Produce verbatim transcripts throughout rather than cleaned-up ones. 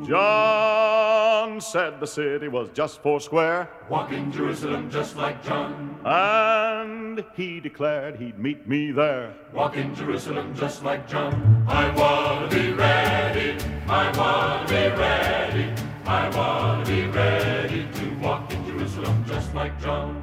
John said the city was just four square. Walk in Jerusalem just like John. And he declared he'd meet me there. Walk in Jerusalem just like John. I want to be ready. I want to be ready. I want to be ready to walk in Jerusalem just like John.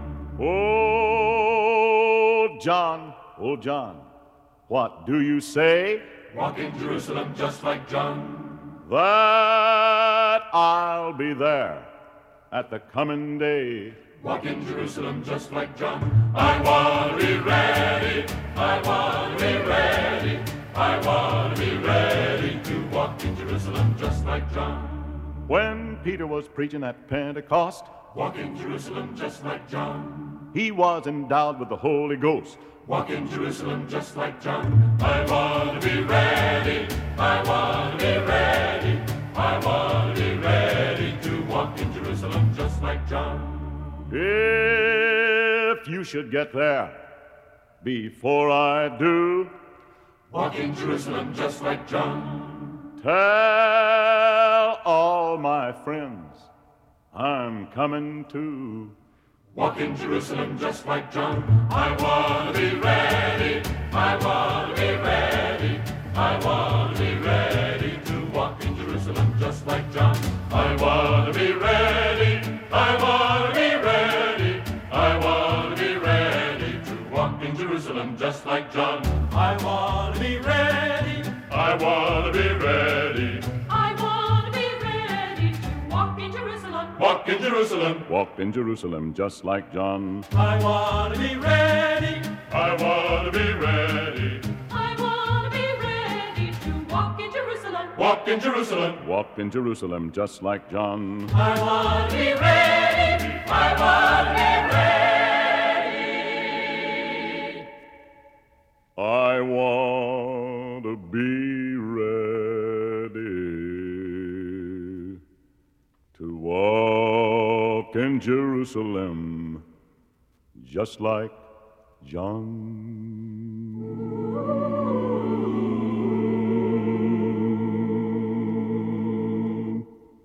Oh, John, oh, John, what do you say? Walk in Jerusalem just like John. That I'll be there at the coming day. Walk in Jerusalem just like John. I want to be ready. I want to be ready. I want to be ready to walk in Jerusalem just like John. When Peter was preaching at Pentecost, walk in Jerusalem just like John. He was endowed with the Holy Ghost. Walk in Jerusalem just like John. I want to be ready. I want to be ready. I want to be ready to walk in Jerusalem just like John. If you should get there before I do, walk in Jerusalem just like John. Tell all my friends I'm coming too. Walk in Jerusalem just like John. I want to be ready. I want to be ready. I want to be ready to walk in Jerusalem just like John. I want to be ready. I want to be ready. I want to be ready to walk in Jerusalem just like John. I want to be ready. I want to be ready. I want to be ready to walk in Jerusalem. Walk in Jerusalem. Walk in Jerusalem just like John. I want to be ready. I want to be ready. I want to be ready to walk in Jerusalem. Walk in Jerusalem. Walk in Jerusalem just like John. I want to be ready. I want to be ready. I want to be ready to walk in Jerusalem just like John.